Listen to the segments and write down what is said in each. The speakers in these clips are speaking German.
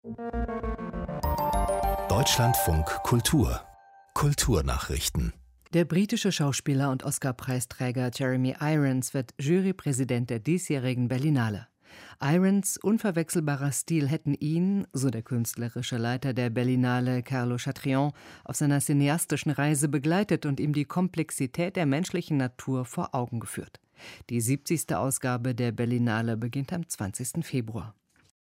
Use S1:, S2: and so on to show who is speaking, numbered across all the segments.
S1: Deutschlandfunk Kultur Kulturnachrichten.
S2: Der britische Schauspieler und Oscar-Preisträger Jeremy Irons wird Jurypräsident der diesjährigen Berlinale. Irons' unverwechselbarer Stil hätten ihn, so der künstlerische Leiter der Berlinale Carlo Chatrion, auf seiner cineastischen Reise begleitet und ihm die Komplexität der menschlichen Natur vor Augen geführt. Die 70. Ausgabe der Berlinale beginnt am 20. Februar.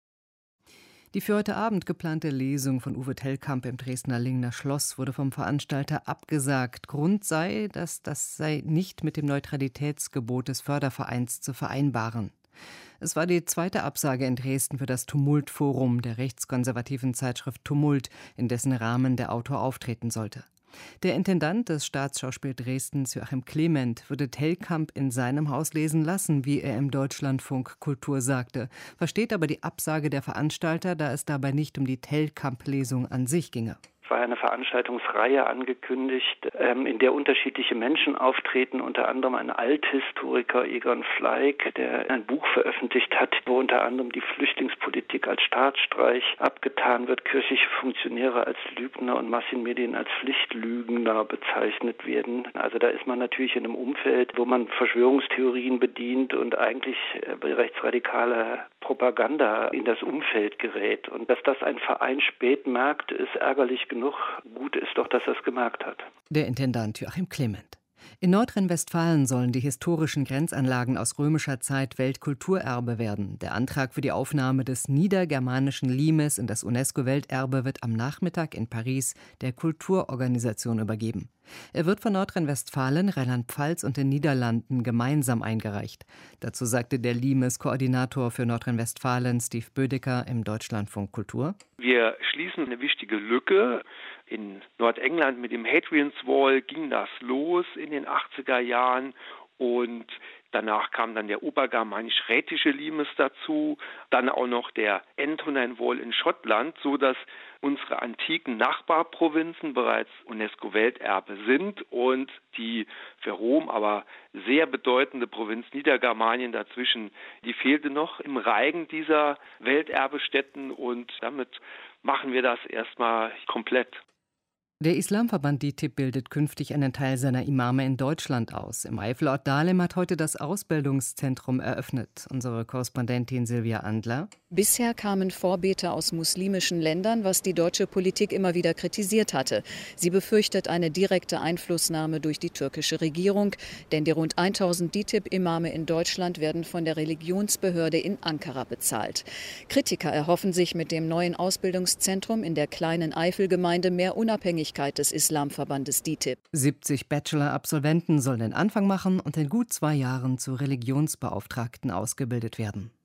S2: Die für heute Abend geplante Lesung von Uwe Tellkamp im Dresdner Lingner Schloss wurde vom Veranstalter abgesagt. Grund sei, dass das sei nicht mit dem Neutralitätsgebot des Fördervereins zu vereinbaren. Es war die zweite Absage in Dresden für das Tumult-Forum der rechtskonservativen Zeitschrift Tumult, in dessen Rahmen der Autor auftreten sollte. Der Intendant des Staatsschauspiel Dresdens, Joachim Clement, würde Tellkamp in seinem Haus lesen lassen, wie er im Deutschlandfunk Kultur sagte, versteht aber die Absage der Veranstalter, da es dabei nicht um die Tellkamp-Lesung an sich ginge.
S3: Es war eine Veranstaltungsreihe angekündigt, in der unterschiedliche Menschen auftreten, unter anderem ein Althistoriker, Egon Fleig, der ein Buch veröffentlicht hat, wo unter anderem die Flüchtlingspolitik als Staatsstreich abgetan wird, kirchliche Funktionäre als Lügner und Massenmedien als Pflichtlügner bezeichnet werden. Also da ist man natürlich in einem Umfeld, wo man Verschwörungstheorien bedient und eigentlich rechtsradikale Propaganda in das Umfeld gerät. Und dass das ein Verein spät merkt, ist ärgerlich genug. Gut ist doch, dass er es gemerkt hat.
S2: Der Intendant Joachim Clement. In Nordrhein-Westfalen sollen die historischen Grenzanlagen aus römischer Zeit Weltkulturerbe werden. Der Antrag für die Aufnahme des niedergermanischen Limes in das UNESCO-Welterbe wird am Nachmittag in Paris der Kulturorganisation übergeben. Er wird von Nordrhein-Westfalen, Rheinland-Pfalz und den Niederlanden gemeinsam eingereicht. Dazu sagte der Limes-Koordinator für Nordrhein-Westfalen, Steve Bödecker, im Deutschlandfunk Kultur:
S4: Wir schließen eine wichtige Lücke. In Nordengland mit dem Hadrian's Wall ging das los in den 80er Jahren und danach kam dann der obergermanisch-rätische Limes dazu, dann auch noch der Antonine Wall in Schottland, so dass unsere antiken Nachbarprovinzen bereits UNESCO-Welterbe sind und die für Rom aber sehr bedeutende Provinz Niedergermanien dazwischen, die fehlte noch im Reigen dieser Welterbestätten und damit machen wir das erstmal komplett.
S2: Der Islamverband DİTİB bildet künftig einen Teil seiner Imame in Deutschland aus. Im Eifelort Dahlem hat heute das Ausbildungszentrum eröffnet. Unsere Korrespondentin Silvia Andler.
S5: Bisher kamen Vorbeter aus muslimischen Ländern, was die deutsche Politik immer wieder kritisiert hatte. Sie befürchtet eine direkte Einflussnahme durch die türkische Regierung, denn die rund 1000 DİTİB-Imame in Deutschland werden von der Religionsbehörde in Ankara bezahlt. Kritiker erhoffen sich mit dem neuen Ausbildungszentrum in der kleinen Eifelgemeinde mehr Unabhängigkeit des Islamverbandes DİTİB.
S2: 70 Bachelor-Absolventen sollen den Anfang machen und in gut 2 Jahren zu Religionsbeauftragten ausgebildet werden.